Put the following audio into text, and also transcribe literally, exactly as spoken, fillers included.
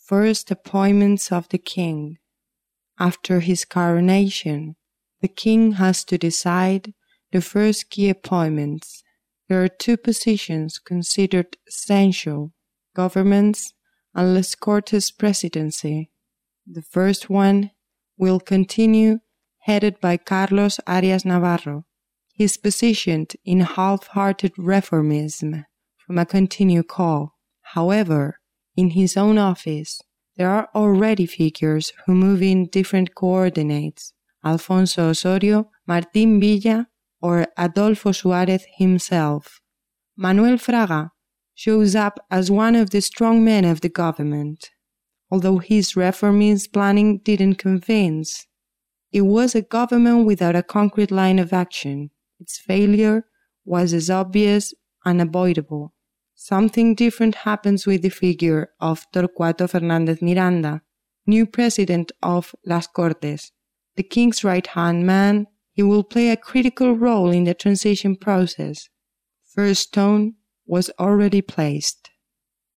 First, appointments of the king. After his coronation, the king has to decide the first key appointments. There are two positions considered essential: governments and Las Cortes presidency. The first one will continue, headed by Carlos Arias Navarro. He is positioned in half-hearted reformism from a continued call. However, in his own office, there are already figures who move in different coordinates: Alfonso Osorio, Martín Villa, or Adolfo Suárez himself. Manuel Fraga shows up as one of the strong men of the government. Although his reformist planning didn't convince, it was a government without a concrete line of action. Its failure was as obvious and unavoidable. Something different happens with the figure of Torcuato Fernández Miranda, new president of Las Cortes. The king's right-hand man, he will play a critical role in the transition process. First stone was already placed.